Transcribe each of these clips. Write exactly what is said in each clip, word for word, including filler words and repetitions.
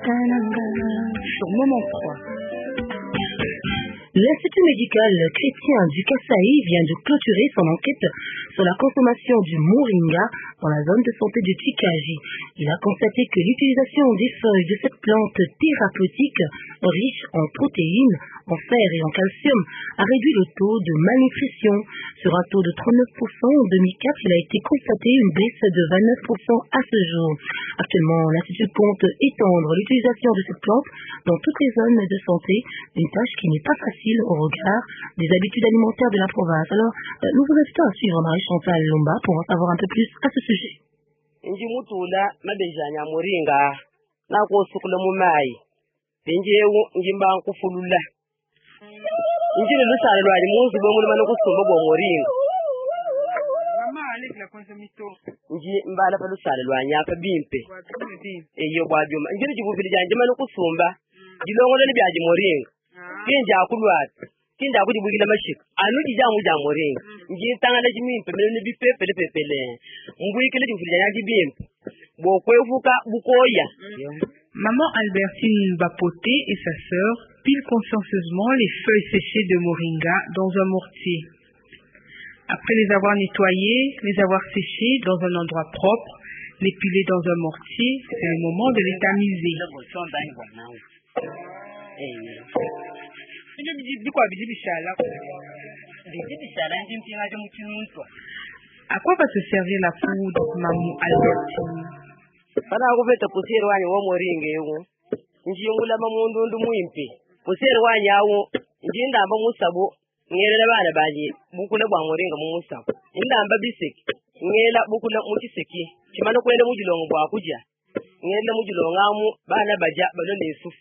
sur Moment trois. L'Institut médical chrétien du Kasaï vient de clôturer son enquête sur la consommation du moringa dans la zone de santé de Chikaji. Il a constaté que l'utilisation des feuilles de cette plante thérapeutique riche en protéines, en fer et en calcium a réduit le taux de malnutrition. Sur un taux de trente-neuf pour cent en deux mille quatre, il a été constaté une baisse de vingt-neuf pour cent à ce jour. Actuellement, l'Institut compte étendre l'utilisation de cette plante dans toutes les zones de santé, une tâche qui n'est pas facile au regard des habitudes alimentaires de la province. Alors, euh, nous vous invitons à suivre Marie-Chantal Lomba pour en savoir un peu plus à ce sujet. Inji mutula mabejanya moringa na ko sukula mu mai benje inji mba ku fulula inji le lusala lwa ni muzi bo mulima no kusumba bo moringa mama ale la konsumito inji mbala pa lusala lwa nya pa bimpe e yo bwa juma inji ji bufili janje mano kusumba jilongo le byaji moringa kinja akulwat kinja akuji bugila mashik anu ji jamu ja moringa inji tangala ji mimpe mene bi pepe le pepe le mbui kele ji bufili janje bimpe bo kwefuka bukoya. Maman Albertine Bapoté et sa sœur pilent consciencieusement les feuilles séchées de moringa dans un mortier. Après les avoir nettoyées, les avoir séchées dans un endroit propre, les piler dans un mortier, c'est le moment de les tamiser. À quoi va se servir la poudre, maman Albertine? Pana kuveta pusiri wanye wo moringa yewo njingula mamundu ndu muimpi pusiri wanye awo njindamba musabo ngelela bana baje bukule bwa moringa mu musabo indamba biseki ngela bukula mukiseki chimana kwenda mujilongo bwa kuja ngela mujilongo amu bana baja balone Yusufu.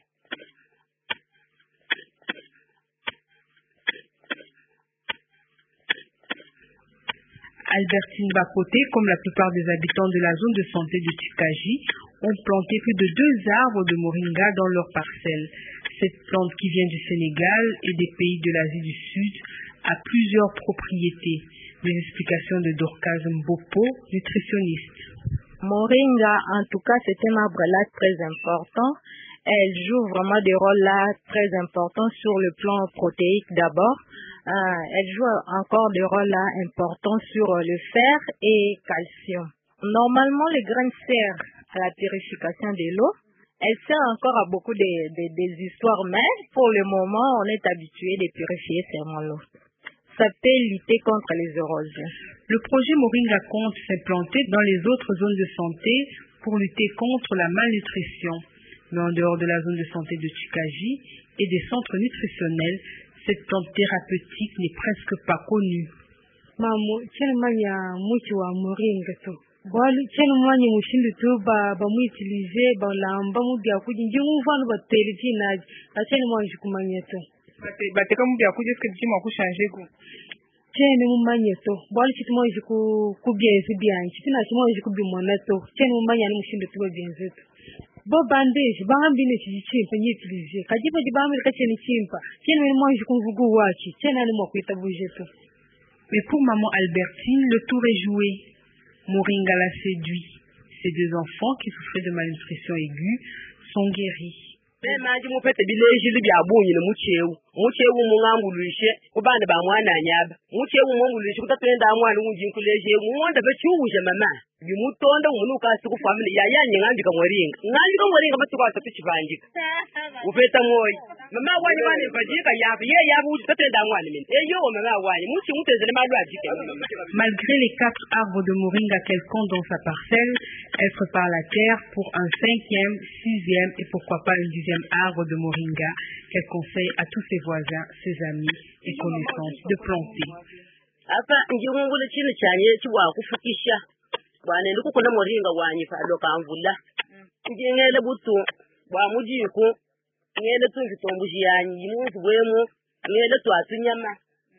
Albertine Bapoté, comme la plupart des habitants de la zone de santé de Chikaji, ont planté plus de deux arbres de moringa dans leur parcelle. Cette plante qui vient du Sénégal et des pays de l'Asie du Sud a plusieurs propriétés. Des explications de Dorcas Mbopo, nutritionniste. Moringa, en tout cas, c'est un arbre là très important. Elle joue vraiment des rôles là très importants sur le plan protéique d'abord. Euh, elle joue encore des rôles là importants sur le fer et calcium. Normalement, les graines servent à la purification de l'eau. Elle sert encore à beaucoup de, de, des histoires, mais pour le moment, on est habitué de purifier seulement l'eau. Ça peut lutter contre les érosions. Le projet Moringa compte s'implanter dans les autres zones de santé pour lutter contre la malnutrition. Mais en dehors de la zone de santé de Chikaji et des centres nutritionnels, cette plante thérapeutique n'est presque pas connue. Mamu, quel mania muchi wa moringa to. Wali quel mania mushindu to ba ba mu utiliser ba lamba mu bia ku jinji mu vanu ba teliti na a quel mania kumanya to. Bate bate comme bia ku est-ce que tu m'as changer go. Quel mu mania to. Wali chitu mo jiku ku bia esi bia chitu na chimo jiku bi monato. Quel mu mania mushindu to ba bia zetu. Bo bandage bahambi ne chimpa nyitilize kajipa jibambi kacheni chimpa chene mo jikunvugu wachi chene ni mo kuita bujeto. Mais pour maman Albertine, le tour est joué. Moringa l'a séduit. Ses deux enfants qui souffraient de malnutrition aiguë sont guéris. Maji mupete bileji libi abunyi ne muchewu muchewu mungambuluishe kubanda ba mwana nyaba muchewu munguluishe kutatenda mwana unjinkuleje muwonda bechuuje mama bimutonda umunuka siku family ya yanye ngambika moringa ngambika moringa batuka atatuchivangika upeta moyo mama wani bane bajika yabu ye yabu kutatenda mwana mini eyo mama wani muchi mutezele malwajike. Malgré les quatre arbres de moringa qu'elle compte dans sa parcelle, elle prépare la terre pour un cinquième, sixième et pourquoi pas un dixième arbre de moringa qu'elle conseille à tous ses voisins, ses amis et connaissances de planter. Apa njingungule chini chanye chiwa kufukisha bwana ndi kukona moringa wanyi fa loka mvula njingele butu bwa mujiku ngele tunzi tombuji yanyi yimuntu bwemu ngele twatunyama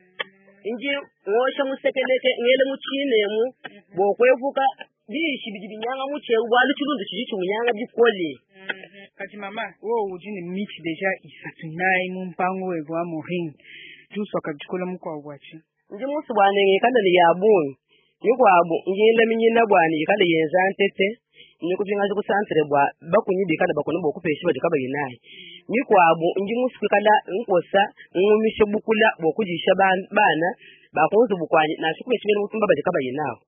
inji ngosha musekeleke ngele muchinemu bokwevuka bishi bijibinyanga muchewu bwali chilundu chichi munyanga bikole. Kati mama wo ujini miti deja isatunai mumpango wewa moringa juso akabikola mukwa wachi ndi musu bwana ngekanda ni yabunyi Nikwabu ngiyenda minyina bwani ikale yenza ntete nikupinga zikusantre bwa bakunyibi kala bakono bokupeshi badikaba yinayi nikwabu ngimusikala nkosa ngumishe bukula bokujisha bana bakonzo bukwanye nashikume chibene mutumba badikaba yinawo.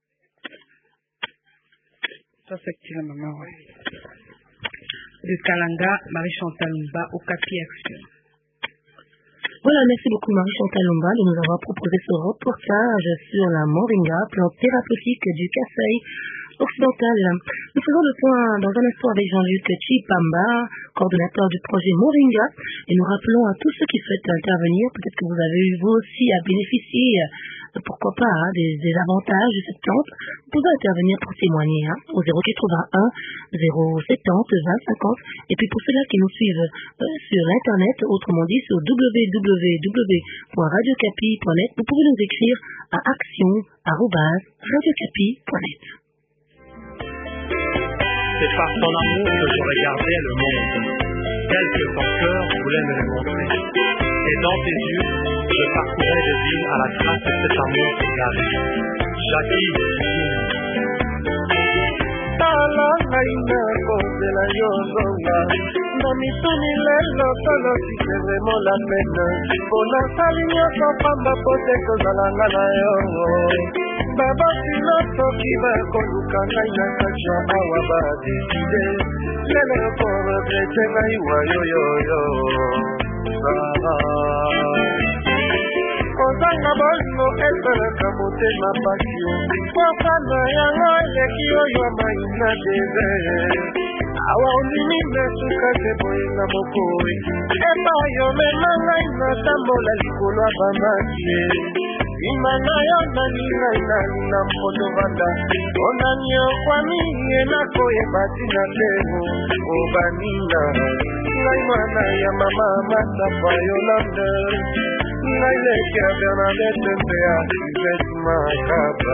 Ça c'est que la maman ouais. De Kalanga, Marie-Chantal Lumba au Capi Action. Voilà, merci beaucoup Marie-Chantal Lumba de nous avoir proposé ce reportage sur la moringa, plante thérapeutique du Kasaï occidental. Nous faisons le point dans un instant avec Jean-Luc Chipamba, coordonnateur du projet Moringa, et nous rappelons à tous ceux qui souhaitent intervenir, peut-être que vous avez eu vous aussi à bénéficier, pourquoi pas, hein, des, des avantages de cette plante. Vous pouvez intervenir pour témoigner hein, au zéro quatre-vingt-un, zéro soixante-dix, vingt cinquante, et puis pour ceux-là qui nous suivent euh, sur l'internet, autrement dit sur w w w point radio capi point net, vous pouvez nous écrire à action arobase radio capi point net. C'est par ton amour que je regardais le monde, tel que ton cœur voulait me le montrer. Et dans tes yeux, je parcourais des villes à la trace de cet amour égaré. Jackie Divine. Namituni lelo solo si c'est vraiment la peine. Bona salinyo so pamba pote kozalanga na yo. Baba sinoto kiba koluka ngai na kacha awa ba deside. Lelo ko regrete ngai wa yo yo yo. Kozanga bolimo esalaka motema pasi. Pofana yango eleki oyo maina desert. Awa ondimi mesuka te boyenga mokoi epa yo mema ngai natambola likolo ya bamakie ima na yo nani ngai nani na mpondo vanda onani okwami ye nakoyeba tina temo obaninga ngai mwana ya mama matapa yolande ngai leki ya Bernadette mpe ya Yvette Makaba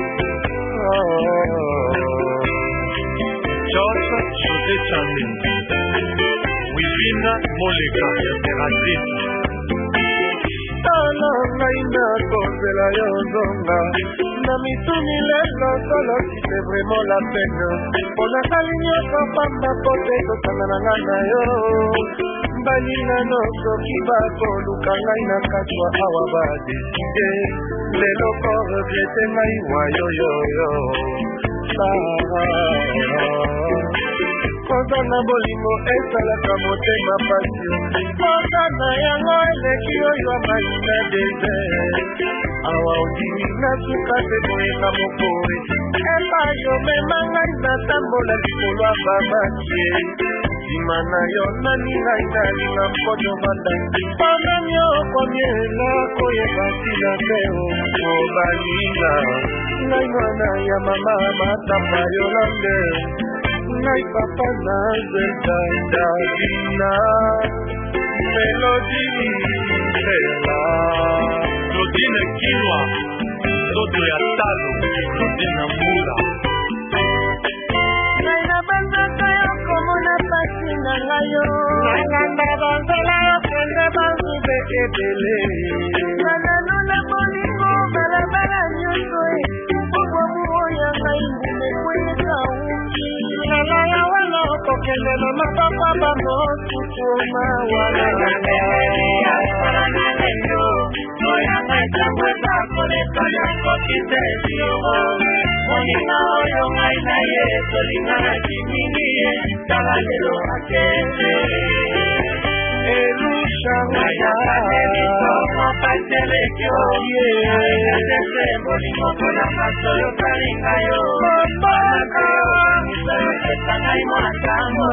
Jose José Chamin, Wivina Moleka, impératrice. Tala ngai na kozela yo zonga, na mituni lelo solo si c'est vraiment la peine. Pona sali nyonso pamba pote tosangana ngai na yo. Balina no soki bakoluka ngai na katwa awa badeside. Lelo ko regrete ngai wa yo yo yo. Koza na bolimo esalaka motema pasi koza na yango eleki oyo amaina desert awa odimi nasuka te koyenga mokore epa yo mema ngai natambola likolo ya bamakie nsima na yo nani ngai nalinga mpono banda ponani okomiela koyeba tina te obalinga ngai mwana ya mama matapa yolande ngai papa na zelda davina melodi lela Claudine Kinwa, Soto ya Talo, Claudine Mula. ngai na banzaka yo komona pasi na ngai yo nanganda banzela yo kende banzube ebele nanano na bolingo balabala nyonso e obomuoya ngai mbune kweyeka ungi nala ya wala okokende na mapapa bamosusu mawana oya ngai tambwe bakoleka yango kitesio moninga oyo ngai na ye tolingana kimingi ye tala lelo akende elushangaya mopatelekio yedese bolingo mpona masolo kalinga yo mopaka misalokesanga imatambo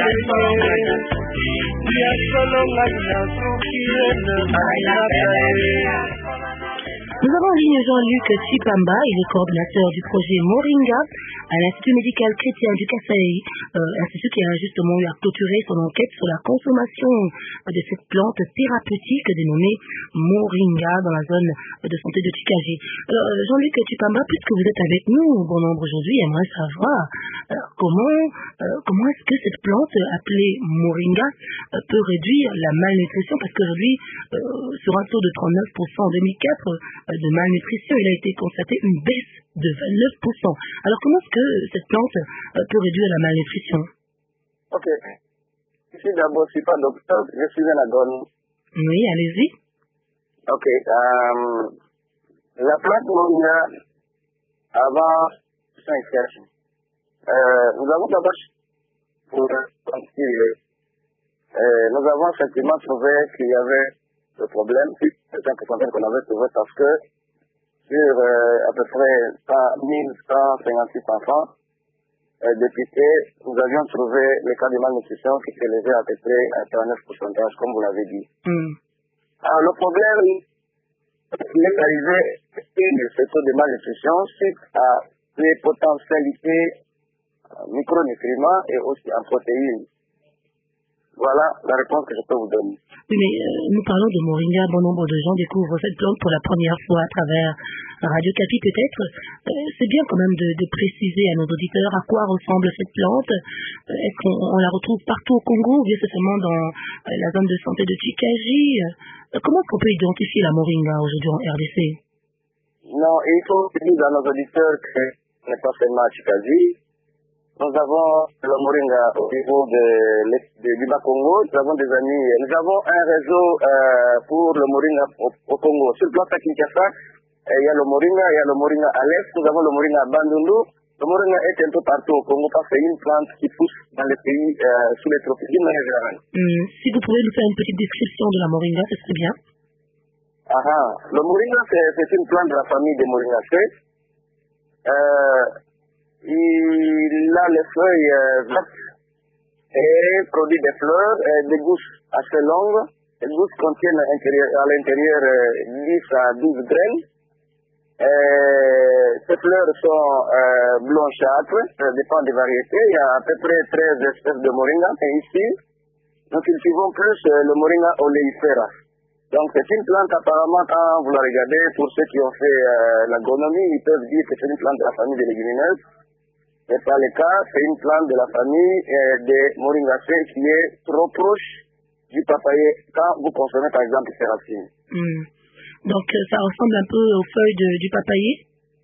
ya solo ngai nasuki ene ayabele. Nous avons en ligne Jean-Luc Chipamba, il est coordinateur du projet Moringa à l'Institut médical chrétien du Kasaï, euh, institut qui a justement eu à clôturer son enquête sur la consommation de cette plante thérapeutique dénommée Moringa dans la zone de santé de Tikaji. Alors Jean-Luc Chipamba, puisque vous êtes avec nous bon nombre aujourd'hui, j'aimerais savoir euh, comment euh, comment est-ce que cette plante appelée Moringa euh, peut réduire la malnutrition, parce qu'aujourd'hui euh, sur un taux de trente-neuf pour cent en deux mille quatre, de malnutrition. Il a été constaté une baisse de vingt-neuf pour cent. Alors comment est-ce que cette plante peut réduire la malnutrition? Ok. Ici d'abord, je ne suis pas docteur, je suis un agronome. Oui, allez-y. Ok. Euh, la plante moringa, avant cinq siècles, euh, nous avons d'abord pour euh, nous avons effectivement trouvé qu'il y avait le problème, c'est un pourcentage qu'on avait trouvé parce que sur euh, à peu près mille cent cinquante-six enfants euh, dépistés, nous avions trouvé le cas de malnutrition qui s'élevait à peu près à quarante-neuf pour cent, comme vous l'avez dit. Mm. Alors le problème qui est arrivé, c'est ce taux de malnutrition suite à les potentialités en micronutriments et aussi en protéines. Voilà la réponse que je peux vous donner. Oui, mais euh, nous parlons de moringa. Bon nombre de gens découvrent cette plante pour la première fois à travers Radio Kapi peut-être. Euh, c'est bien quand même de, de préciser à nos auditeurs à quoi ressemble cette plante. Euh, est-ce qu'on on la retrouve partout au Congo ou bien c'est seulement dans euh, la zone de santé de Chikaji? euh, Comment est-ce qu'on peut identifier la moringa aujourd'hui en R D C? Non, il faut dire à nos auditeurs que ce n'est pas seulement à Chikaji. Nous avons le moringa au niveau de, de, de, du Bas-Congo, nous avons des amis, nous avons un réseau euh, pour le moringa au, au Congo. Sur le plan de Kinshasa, euh, il y a le moringa, il y a le moringa à l'est, nous avons le moringa à Bandundu. Le moringa est un peu partout au Congo parce que c'est une plante qui pousse dans les pays euh, sous les tropiques d'une manière générale. Hum, si vous pouvez nous faire une petite description de la moringa, ce serait bien. Ah, ah. Le moringa, c'est une plante de la famille des moringacées. Euh, Il a les feuilles euh, vertes et produit des fleurs, et des gousses assez longues. Les gousses contiennent à l'intérieur euh, dix à douze graines. Et ces fleurs sont euh, blanchâtres, ça dépend des variétés. Il y a à peu près treize espèces de moringa. Et ici, nous cultivons plus euh, le moringa oleifera. Donc c'est une plante apparemment, quand vous la regardez, pour ceux qui ont fait euh, l'agronomie, ils peuvent dire que c'est une plante de la famille des légumineuses. Ce n'est pas le cas, c'est une plante de la famille euh, des moringacées qui est trop proche du papayer quand vous consommez par exemple ses racines. Mm. Donc euh, ça ressemble un peu aux feuilles de, du papayer?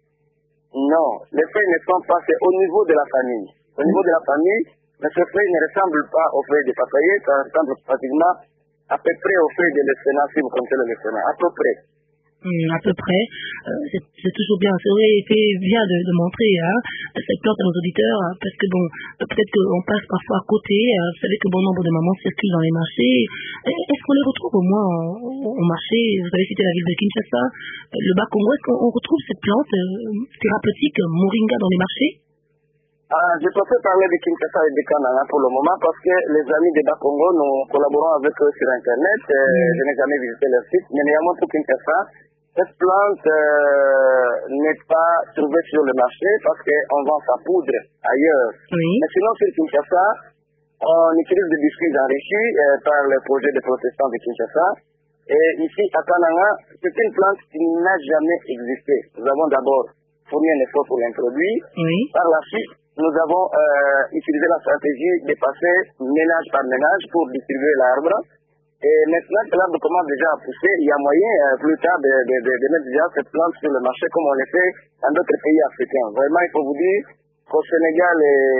Non, les feuilles ne sont pas, c'est au niveau de la famille. Au niveau de la famille, mais ces feuilles ne ressemblent pas aux feuilles de papayer, ça ressemble pratiquement à peu près aux feuilles de l'espéna, si vous connaissez le l'espéna, à peu près. Mmh, à peu près, euh, c'est toujours bien. Ça aurait été bien de, de montrer hein, cette plante à nos auditeurs, hein, parce que bon, peut-être qu'on passe parfois à côté. Euh, vous savez que bon nombre de mamans circulent dans les marchés. Est-ce qu'on les retrouve au moins au, au marché? Vous avez cité la ville de Kinshasa, le Bas-Congo. Est-ce qu'on retrouve cette plante euh, thérapeutique moringa dans les marchés? Ah, je préfère parler de Kinshasa et de Kananga pour le moment parce que les amis de Bas-Congo, nous collaborons avec eux sur Internet. Euh, mmh. Je n'ai jamais visité leur site, mais néanmoins pour Kinshasa, cette plante euh, n'est pas trouvée sur le marché parce qu'on vend sa poudre ailleurs. Oui. Mais sinon, sur Kinshasa, on utilise des biscuits enrichis euh, par le projet des protestants de Kinshasa. Et ici, à Kananga, c'est une plante qui n'a jamais existé. Nous avons d'abord fourni un effort pour l'introduire. Oui. Par la suite, nous avons euh, utilisé la stratégie de passer ménage par ménage pour distribuer l'arbre. Et maintenant que l'arbre commence déjà à pousser, il y a moyen euh, plus tard de, de, de, de mettre déjà cette plante sur le marché comme on le fait dans d'autres pays africains. Vraiment, il faut vous dire qu'au Sénégal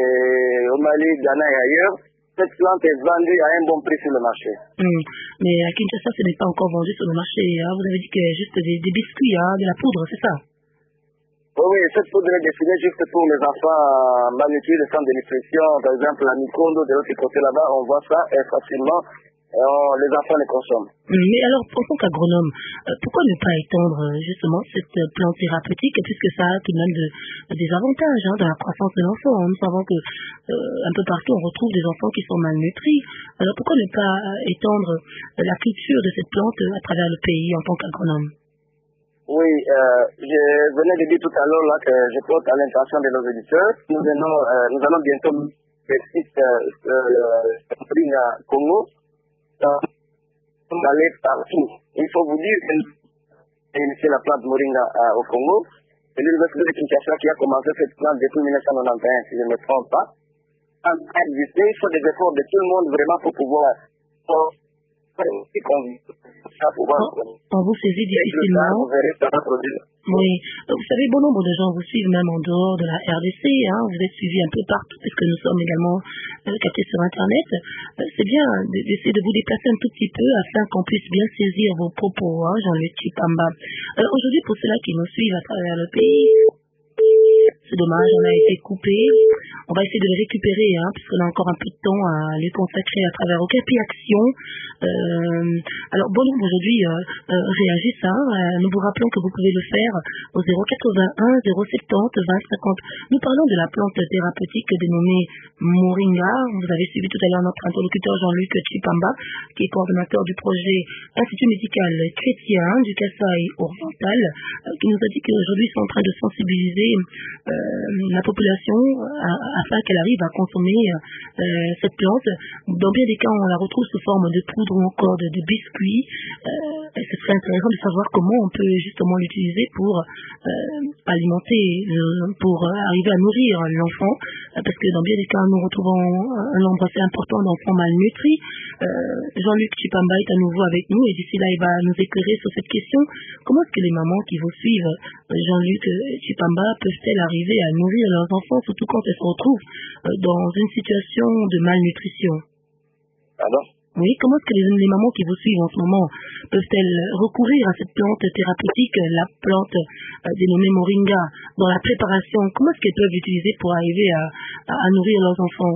et au Mali, Ghana et ailleurs, cette plante est vendue à un bon prix sur le marché. Mmh. Mais à Kinshasa, ce n'est pas encore vendu sur le marché. Hein. Vous avez dit qu'il y a juste des, des biscuits, hein, de la poudre, c'est ça? Oui, oui, cette poudre est destinée juste pour les enfants malnutris, les centres de nutrition, par exemple la Mikondo, de l'autre côté là-bas, on voit ça et facilement, et on, les enfants les consomment. Mais alors, en tant qu'agronome, pourquoi ne pas étendre justement cette plante thérapeutique, puisque ça a tout de même de, des avantages hein, dans la croissance de l'enfant. Nous savons que euh, un peu partout, on retrouve des enfants qui sont malnutris. Alors pourquoi ne pas étendre la culture de cette plante à travers le pays en tant qu'agronome? Oui, euh, je venais de dire tout à l'heure là que je porte à l'intention de nos éditeurs. Nous venons, euh, nous allons bientôt le site euh, Moringa Congo. On va aller partout. Il faut vous dire que j'ai initié la plante Moringa euh, au Congo. C'est l'université de Kinshasa qui a commencé cette plante depuis mille neuf cent quatre-vingt-onze, si je ne me trompe pas. En exister, il faut des efforts de tout le monde vraiment pour pouvoir On vous saisit difficilement. Oui, vous savez, bon nombre de gens vous suivent même en dehors de la R D C, hein. Vous êtes suivis un peu partout puisque nous sommes également euh, captés sur Internet. Euh, c'est bien d'essayer de vous déplacer un tout petit peu afin qu'on puisse bien saisir vos propos, hein, Jean-Luc Tshibamba. Euh, aujourd'hui, pour ceux-là qui nous suivent à travers le pays, c'est dommage, on a été coupé. On va essayer de les récupérer, hein, puisqu'on a encore un peu de temps à les consacrer à travers Okapi Action. Euh, alors, bon, aujourd'hui, euh, euh, réagissent. Hein, euh, nous vous rappelons que vous pouvez le faire au zéro quatre-vingt-un zéro soixante-dix vingt cinquante. Nous parlons de la plante thérapeutique dénommée Moringa. Vous avez suivi tout à l'heure notre interlocuteur Jean-Luc Tshibamba, qui est coordonnateur du projet Institut médical chrétien du Kasaï oriental, euh, qui nous a dit qu'aujourd'hui, ils sont en train de sensibiliser euh, la population euh, afin qu'elle arrive à consommer euh, cette plante. Dans bien des cas, on la retrouve sous forme de poudre ou encore de, de biscuits. Euh, ce serait intéressant de savoir comment on peut justement l'utiliser pour euh, alimenter, euh, pour arriver à nourrir l'enfant, euh, parce que dans bien des cas, nous retrouvons un nombre assez important d'enfants malnutris. Euh, Jean-Luc Tshibamba est à nouveau avec nous et d'ici là, il va nous éclairer sur cette question. Comment est-ce que les mamans qui vous suivent, Jean-Luc Tshibamba, peuvent-elles arriver à nourrir leurs enfants, surtout quand elles se retrouvent dans une situation de malnutrition? Pardon? Oui, comment est-ce que les, les mamans qui vous suivent en ce moment peuvent-elles recourir à cette plante thérapeutique, la plante euh, dénommée Moringa, dans la préparation? Comment est-ce qu'elles peuvent l'utiliser pour arriver à, à, à nourrir leurs enfants?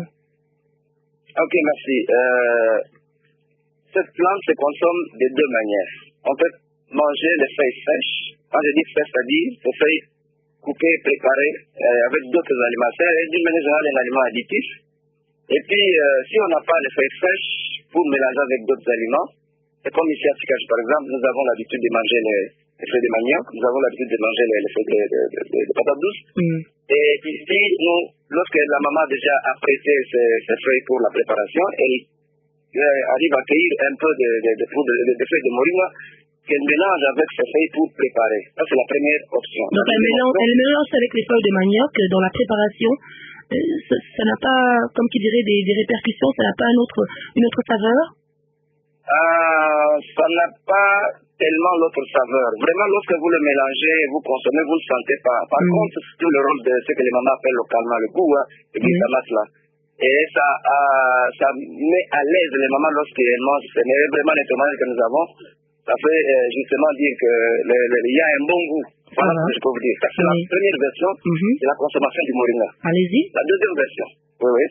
Ok, merci. Euh, cette plante se consomme de deux manières. On peut manger les feuilles sèches. Quand je dis sèches, c'est-à-dire les feuilles coupées, préparées euh, avec d'autres aliments. C'est d'une manière générale un aliment additif. Et puis, euh, si on n'a pas les feuilles sèches pour mélanger avec d'autres aliments, c'est comme ici à Tshikaji, par exemple, nous avons l'habitude de manger les, les feuilles de manioc, nous avons l'habitude de manger les, les feuilles de, de, de, de, de patates douces. Mm. Et ici, nous, lorsque la maman a déjà prêté ces, ces feuilles pour la préparation, elle euh, arrive à cueillir un peu de, de, de, de, de, de feuilles de moringa qu'elle mélange avec ces feuilles pour préparer. Ça, c'est la première option. Donc, elle mélange, elle mélange avec les feuilles de manioc dans la préparation. Ça, ça n'a pas, comme qui dirait, des, des répercussions, ça n'a pas un autre, une autre saveur? euh, Ça n'a pas tellement l'autre saveur. Vraiment, lorsque vous le mélangez, vous consommez, vous ne le sentez pas. Par mm. contre, c'est le rôle de ce que les mamans appellent localement le goût, hein, le glutamate mm. là. Et ça, euh, ça met à l'aise les mamans lorsqu'elles mangent. C'est vraiment les tomates que nous avons. Ça fait euh, justement dire qu'il y a un bon goût. Voilà ce que je peux vous dire. Ça, c'est oui. la première version mm-hmm. de la consommation du moringa. Allez-y. La deuxième version, oui, oui.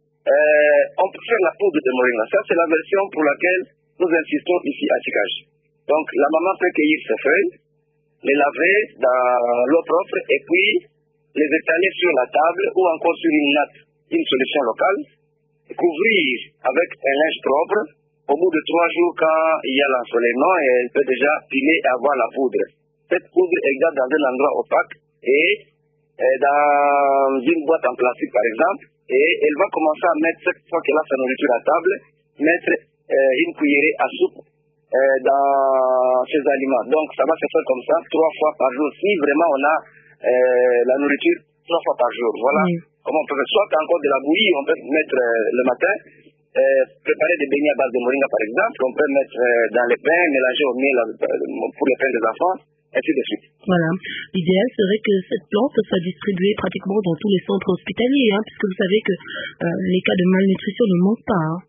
Euh, on peut faire la poudre de moringa. Ça, c'est la version pour laquelle nous insistons ici à Tshikaji. Donc, la maman peut cueillir ses feuilles, les laver dans l'eau propre et puis les étaler sur la table ou encore sur une natte, une solution locale, couvrir avec un linge propre. Au bout de trois jours, quand il y a l'ensoleillement, elle peut déjà piler et avoir la poudre. Cette poudre est gardée dans un endroit opaque et, et dans une boîte en plastique par exemple, et elle va commencer à mettre, chaque fois qu'elle a sa nourriture à table, mettre euh, une cuillerée à soupe euh, dans ses aliments. Donc ça va se faire comme ça trois fois par jour. Si vraiment on a euh, la nourriture trois fois par jour, voilà oui. comment on peut faire. Soit encore de la bouillie, on peut mettre euh, le matin. Euh, préparer des beignets à base de moringa par exemple, on peut mettre euh, dans les pains, mélanger au miel euh, pour les pains des enfants, ainsi de suite. Voilà. L'idéal serait que cette plante soit distribuée pratiquement dans tous les centres hospitaliers, hein, puisque vous savez que euh, les cas de malnutrition ne manquent pas. Hein.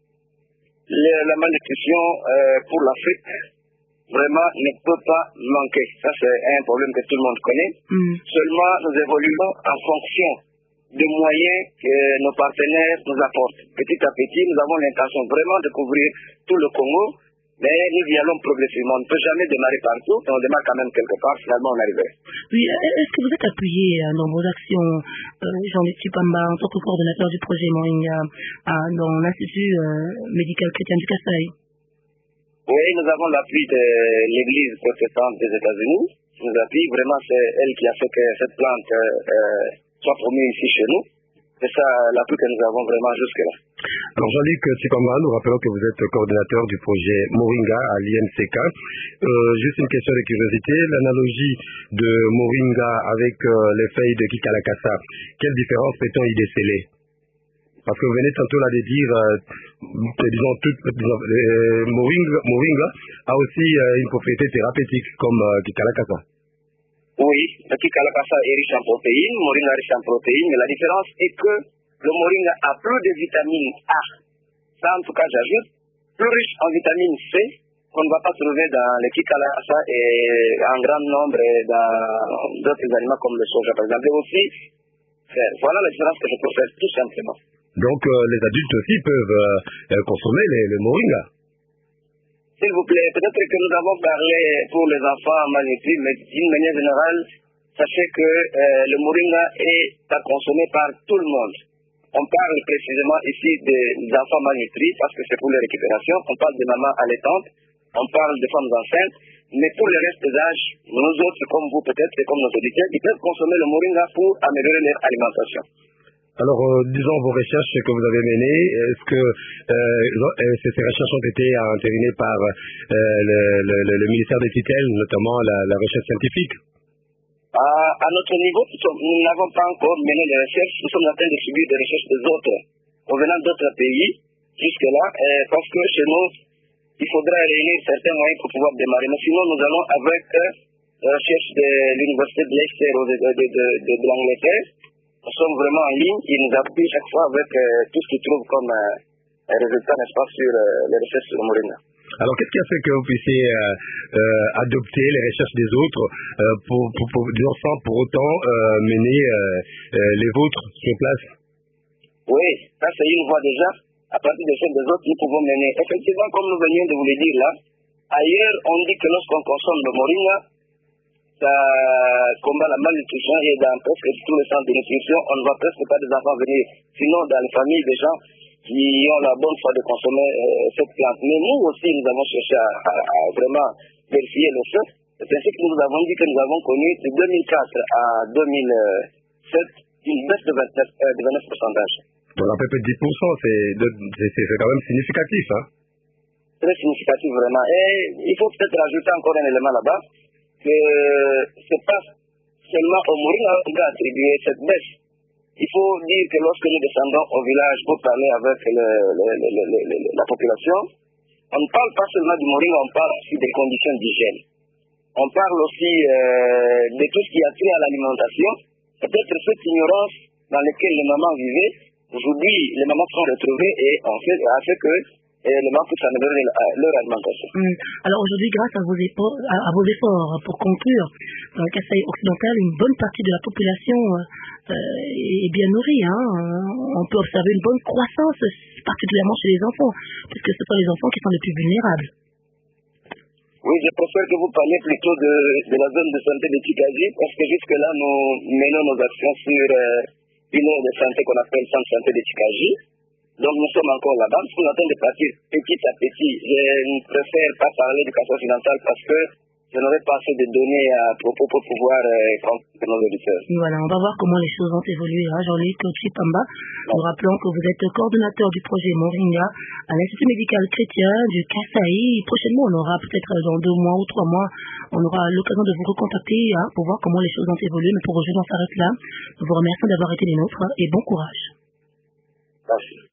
Le, la malnutrition euh, pour l'Afrique, vraiment, ne peut pas manquer. Ça, c'est un problème que tout le monde connaît. Mm. Seulement, nous évoluons en fonction des moyens que nos partenaires nous apportent. Petit à petit, nous avons l'intention vraiment de couvrir tout le Congo, mais nous y allons progressivement. On ne peut jamais démarrer partout, mais on démarre quand même quelque part, finalement on arrive. Oui, est-ce que vous êtes appuyé dans vos actions, euh, Jean-Luc Tshibamba, en tant que coordonnateur du projet Moringa, dans l'Institut euh, médical chrétien du Kasaï? Oui, nous avons l'appui de l'Église protestante des États-Unis. Nous appuie, vraiment, c'est elle qui a fait que cette plante euh, soit promue ici chez nous. C'est ça l'appui que nous avons vraiment jusque-là. Alors Jean-Luc Tshibamba, nous rappelons que vous êtes coordinateur du projet Moringa à l'I N C K. Euh, juste une question de curiosité, l'analogie de Moringa avec euh, les feuilles de Kikalakasa, quelle différence peut-on y déceler? Parce que vous venez tantôt là de dire, euh, disons, tout, disons euh, Moringa, Moringa a aussi euh, une propriété thérapeutique comme euh, Kikalakasa. Oui, le Kikalakasa est riche en protéines, Moringa est riche en protéines, mais la différence est que le Moringa a plus de vitamine A. Ça, en tout cas, j'ajoute, plus riche en vitamine C, qu'on ne va pas trouver dans le Kikalakasa et en grand nombre dans d'autres aliments comme le soja, par exemple. Et aussi, voilà la différence que je peux faire, tout simplement. Donc, euh, les adultes aussi peuvent euh, consommer les, le Moringa. S'il vous plaît, peut-être que nous avons parlé pour les enfants malnutris, mais d'une manière générale, sachez que euh, le Moringa est à consommer par tout le monde. On parle précisément ici des enfants malnutris parce que c'est pour la récupération. On parle des mamans allaitantes, on parle des femmes enceintes, mais pour le reste des âges, nous autres, comme vous peut-être, et comme nos auditeurs, ils peuvent consommer le Moringa pour améliorer leur alimentation. Alors, euh, disons vos recherches que vous avez menées, est-ce que euh, ces, ces recherches ont été entérinées par euh, le, le, le ministère des tutelles, notamment la, la recherche scientifique? À, à notre niveau, nous n'avons pas encore mené les recherches, nous sommes en train de subir des recherches des autres, provenant d'autres pays, jusque-là, euh, parce que chez nous, il faudra réunir certains moyens pour pouvoir démarrer. Mais sinon, nous allons avec euh, la recherche de l'Université de Leicester ou de, de, de, de, de, de l'Angleterre. Nous sommes vraiment en ligne, ils nous appuient chaque fois avec euh, tout ce qu'ils trouvent comme euh, résultat, n'est-ce pas, sur euh, les recherches sur le Moringa. Alors, qu'est-ce qui a fait que vous puissiez euh, euh, adopter les recherches des autres euh, pour, pour, pour, sans pour autant euh, mener euh, euh, les vôtres sur place? Oui, ça c'est une voie déjà. À partir de celles des autres, nous pouvons mener. Effectivement, comme nous venions de vous le dire là, ailleurs, on dit que lorsqu'on consomme le Moringa, ça combat la malnutrition et dans presque tous les centres de nutrition, on ne voit presque pas des enfants venir. Sinon, dans les familles, des gens qui ont la bonne foi de consommer euh, cette plante. Mais nous aussi, nous avons cherché à, à, à vraiment vérifier le fait. C'est ainsi que nous avons dit que nous avons connu de deux mille quatre à deux mille sept une baisse de vingt-neuf pour cent d'âge. Donc à peu près dix pour cent, c'est quand même significatif. Hein? Très significatif vraiment. Et il faut peut-être rajouter encore un élément là-bas, que ce n'est pas seulement au Moringa qu'on doit attribuer cette baisse. Il faut dire que lorsque nous descendons au village pour parler avec le, le, le, le, le, la population, on ne parle pas seulement du Moringa, on parle aussi des conditions d'hygiène. On parle aussi euh, de tout ce qui a trait à l'alimentation. Peut-être cette ignorance dans laquelle les mamans vivaient, aujourd'hui les mamans sont retrouvées et on fait, a fait que et les mamans puissent améliorer leur alimentation. Mmh. Alors aujourd'hui, grâce à vos, efforts, à, à vos efforts pour conclure, dans le Kasaï occidental, une bonne partie de la population euh, est bien nourrie. Hein. On peut observer une bonne croissance, particulièrement chez les enfants, puisque ce sont les enfants qui sont les plus vulnérables. Oui, je préfère que vous parliez plutôt de, de la zone de santé de Tikaji, parce que jusque-là, nous menons nos actions sur euh, une aire de santé qu'on appelle centre de santé de Tikaji. Donc nous sommes encore là-bas, nous sommes en train de partir petit à petit. Je ne préfère pas parler du Kasaï occidental parce que je n'aurai pas assez de données à propos pour pouvoir comprendre nos auditeurs. Voilà, on va voir comment les choses ont évolué. Hein. Jean-Luc Chipamba, nous rappelons que vous êtes coordonnateur du projet Moringa à l'Institut médical chrétien du Kasaï. Prochainement, on aura peut-être dans deux mois ou trois mois, on aura l'occasion de vous recontacter hein, pour voir comment les choses ont évolué. Mais pour aujourd'hui, on s'arrête là. Nous vous remercions d'avoir été les nôtres et bon courage. Merci.